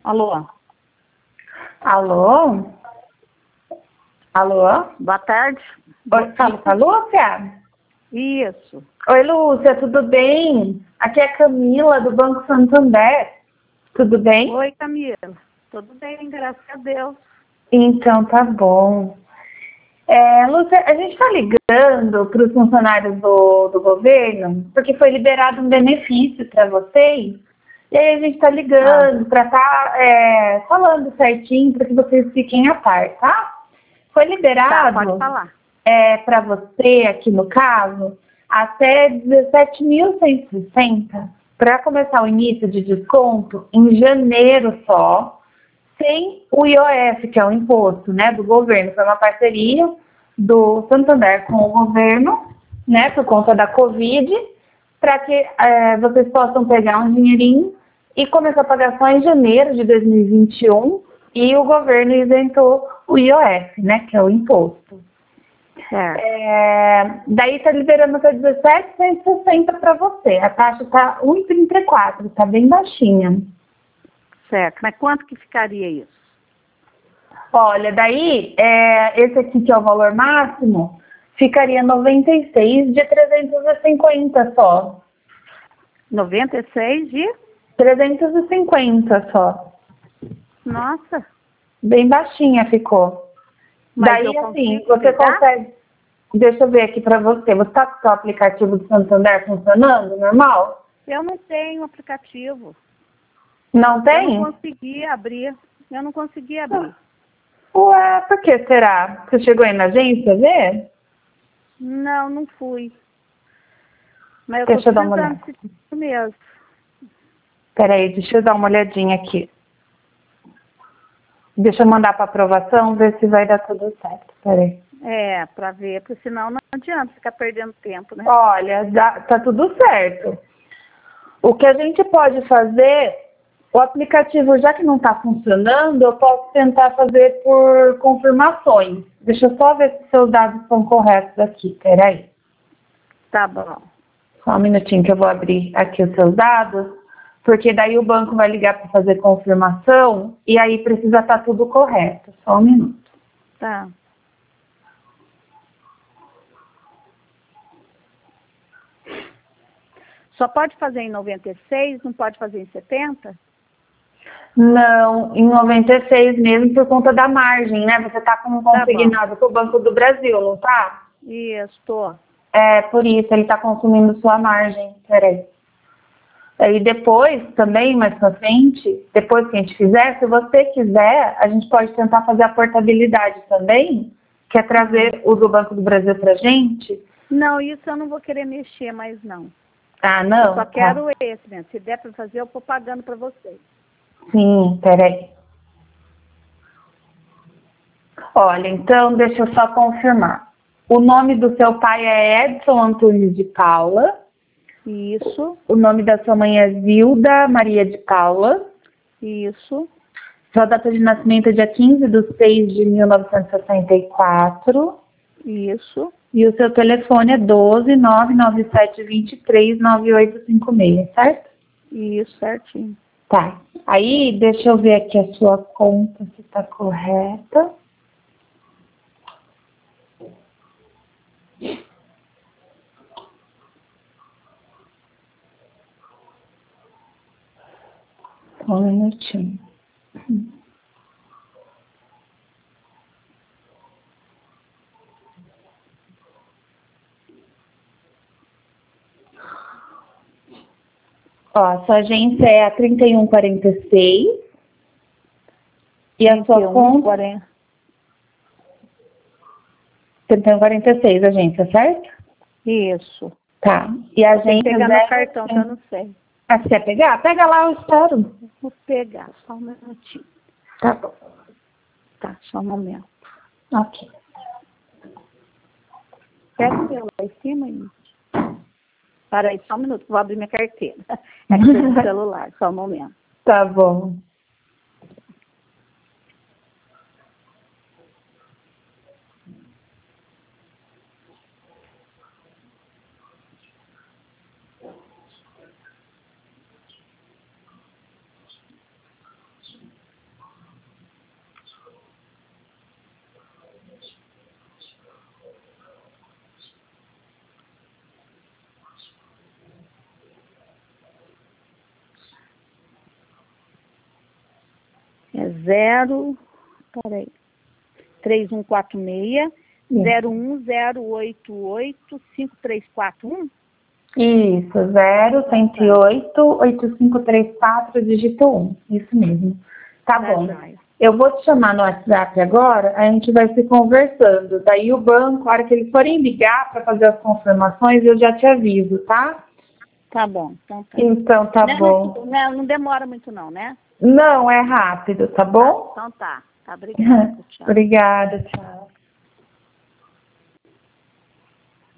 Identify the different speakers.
Speaker 1: Alô?
Speaker 2: Alô? Alô?
Speaker 1: Boa tarde.
Speaker 2: Oi, falo com a Lúcia?
Speaker 1: Isso.
Speaker 2: Oi, Lúcia, tudo bem? Aqui é a Camila, do Banco Santander. Tudo bem?
Speaker 1: Oi, Camila. Tudo bem, graças a Deus.
Speaker 2: Então, tá bom. Lúcia, a gente está ligando para os funcionários do governo, porque foi liberado um benefício para vocês. E aí a gente está ligando para estar falando certinho para que vocês fiquem a par, tá? Foi
Speaker 1: Tá,
Speaker 2: liberado
Speaker 1: pode falar.
Speaker 2: para você, aqui no caso, até 17.160 para começar o início de desconto em janeiro só, sem o IOF, que é o imposto, né, do governo. Foi uma parceria do Santander com o governo, né, por conta da Covid, para que vocês possam pegar um dinheirinho e começar a pagar só em janeiro de 2021, e o governo isentou o IOF, né, que é o imposto.
Speaker 1: Certo.
Speaker 2: Daí está liberando até 17,160 para você. A taxa está 1,34, está bem baixinha.
Speaker 1: Certo. Mas quanto que ficaria isso?
Speaker 2: Olha, daí, esse aqui que é o valor máximo, ficaria 96 de 350 só.
Speaker 1: 96 de?
Speaker 2: 350 só.
Speaker 1: Nossa.
Speaker 2: Bem baixinha ficou.
Speaker 1: Mas
Speaker 2: Daí,
Speaker 1: eu
Speaker 2: assim,
Speaker 1: consigo
Speaker 2: você
Speaker 1: pegar?
Speaker 2: consegue... Deixa eu ver aqui para você. Você está com o seu aplicativo do Santander funcionando, normal?
Speaker 1: Eu não tenho aplicativo.
Speaker 2: Não
Speaker 1: Eu
Speaker 2: tem?
Speaker 1: não consegui abrir. Eu não consegui abrir.
Speaker 2: Ué, por que será? Você chegou aí na agência ver?
Speaker 1: Não, não fui. Mas eu
Speaker 2: Deixa
Speaker 1: tô
Speaker 2: eu dar uma
Speaker 1: precisando
Speaker 2: olhada.
Speaker 1: disso mesmo.
Speaker 2: Peraí, deixa eu dar uma olhadinha aqui. Deixa eu mandar para aprovação, ver se vai dar tudo certo. Peraí.
Speaker 1: Pra ver, porque senão não adianta ficar perdendo tempo, né?
Speaker 2: Olha, tá tudo certo. O que a gente pode fazer, o aplicativo, já que não está funcionando, eu posso tentar fazer por confirmações. Deixa eu só ver se seus dados estão corretos aqui. Peraí.
Speaker 1: Tá bom.
Speaker 2: Só um minutinho que eu vou abrir aqui os seus dados, porque daí o banco vai ligar para fazer confirmação e aí precisa estar tudo correto. Só um minuto.
Speaker 1: Tá. Só pode fazer em 96, não pode fazer em 70?
Speaker 2: Não, em 96 mesmo por conta da margem, né? Você está com um
Speaker 1: Tá bom.
Speaker 2: consignado com o Banco do Brasil, não tá?
Speaker 1: Isso, tô.
Speaker 2: É, por isso, ele está consumindo sua margem. Peraí. Aí depois, também, mais pra frente, depois que a gente fizer, se você quiser, a gente pode tentar fazer a portabilidade também, que é trazer o do Banco do Brasil pra gente.
Speaker 1: Não, isso eu não vou querer mexer mais, não.
Speaker 2: Ah, não?
Speaker 1: Eu só
Speaker 2: Tá.
Speaker 1: quero esse mesmo. Se der para fazer, eu vou pagando para vocês.
Speaker 2: Sim, peraí. Olha, então, deixa eu só confirmar. O nome do seu pai é Edson Antunes de Paula.
Speaker 1: Isso,
Speaker 2: O nome da sua mãe é Zilda Maria de Paula.
Speaker 1: isso,
Speaker 2: Sua data de nascimento é dia 15/6/1964.
Speaker 1: isso.
Speaker 2: E o seu telefone é 12 997 23 9856, certo?
Speaker 1: Isso, certinho.
Speaker 2: Tá. Aí, deixa eu ver aqui a sua conta se está correta. Só um minutinho. Ó, a sua agência é a 3146. E a sua conta...
Speaker 1: 40.
Speaker 2: 3146, agência, certo?
Speaker 1: Isso.
Speaker 2: Tá. E a
Speaker 1: Tem que
Speaker 2: agência...
Speaker 1: pegar meu cartão, que eu não sei.
Speaker 2: Ah, você quer pegar? Pega lá, eu espero.
Speaker 1: Vou pegar, só um minutinho.
Speaker 2: Tá bom.
Speaker 1: Tá, só um momento.
Speaker 2: Ok.
Speaker 1: Pega o meu lá em cima aí. Para aí, só um minuto, vou abrir minha carteira. É que tem no celular, só um momento.
Speaker 2: Tá bom.
Speaker 1: peraí, 3146 010885341.
Speaker 2: Isso, 0108-8534, dígito 1. Isso mesmo. Tá bom.
Speaker 1: Joia.
Speaker 2: Eu vou te chamar no WhatsApp agora, a gente vai se conversando. Daí o banco, a hora que eles forem ligar para fazer as confirmações, eu já te aviso, tá?
Speaker 1: Tá bom, então tá.
Speaker 2: Então tá bom.
Speaker 1: Não demora muito não, né?
Speaker 2: Não, é rápido, tá bom?
Speaker 1: Então tá. Tá, obrigada. Tchau.
Speaker 2: Obrigada, tchau.